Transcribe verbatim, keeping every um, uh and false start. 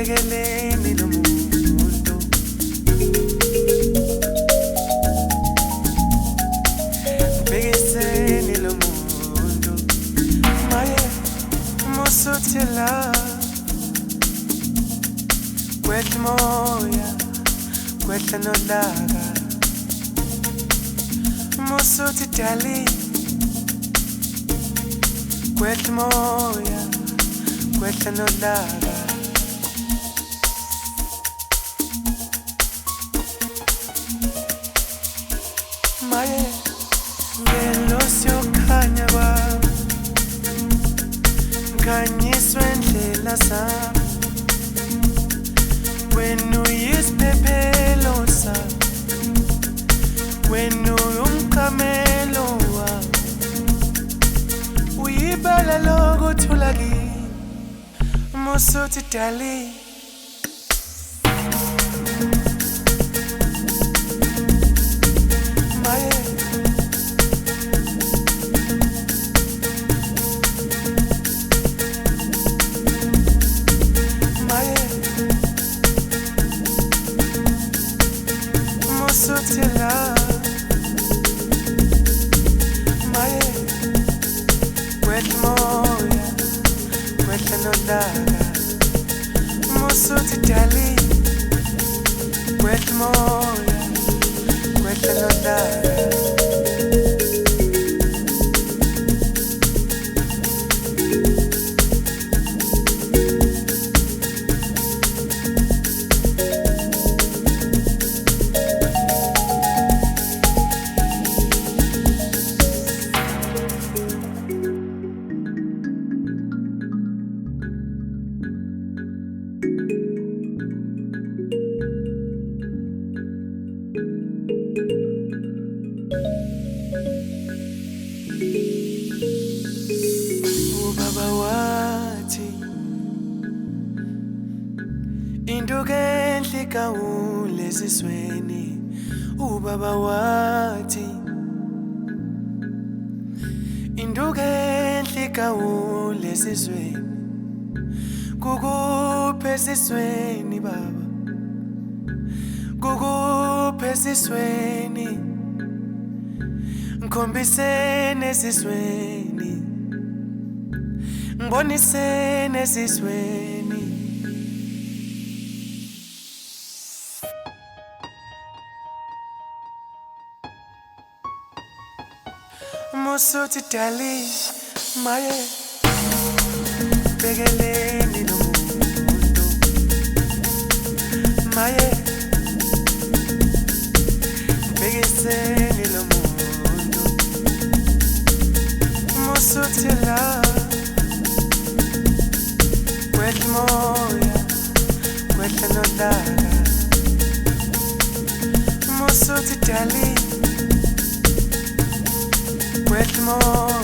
Bhekeleni lo muntu, bhekiseni lo muntu. Maye musuthi la kwehla moya, kwehla nolaka. Musuthi dali kwehla moya, kwehla nolaka. Maye ngelosi yokukhanya kwami, ngikhanyiswe ndlela zami. Wena uyisiphephelo sami, wena uyumqamelo wami, uyibala lokuthula kimi. Musuthi dali Musutila, maye, kwehla moya, kwehla nolaka. Musuthi dali, kwehla moya, kwehla nolaka. Ubaba wathi into enhle kawulezisweni. Ubaba wathi into enhle kawulezisweni. Kukuphi esisweni baba, kukuphi esisweni, ngikhombiseni esisweni, ngiboniseni esisweni. Musuthi dali, maye, bhekeleni lo muntu, maye, bhekiseni lo muntu. Musuthi la kwehla moya, kwehla nolaka. Musuthi dali kwehla moya.